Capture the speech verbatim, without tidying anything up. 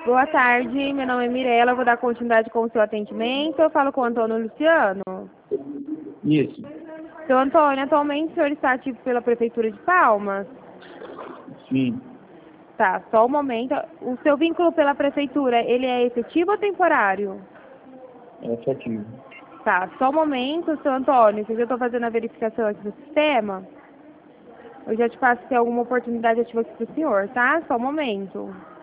Boa tarde, meu nome é Mirella, eu vou dar continuidade com o seu atendimento. Eu falo com o Antônio Luciano. Isso. Seu Antônio, atualmente o senhor está ativo pela Prefeitura de Palmas? Sim. Tá, só um momento. O seu vínculo pela Prefeitura, ele é efetivo ou temporário? É efetivo. Tá, só um momento, seu Antônio, que eu estou fazendo a verificação aqui no sistema. Eu já te passo se tem alguma oportunidade ativa aqui para o senhor, tá? Só um momento.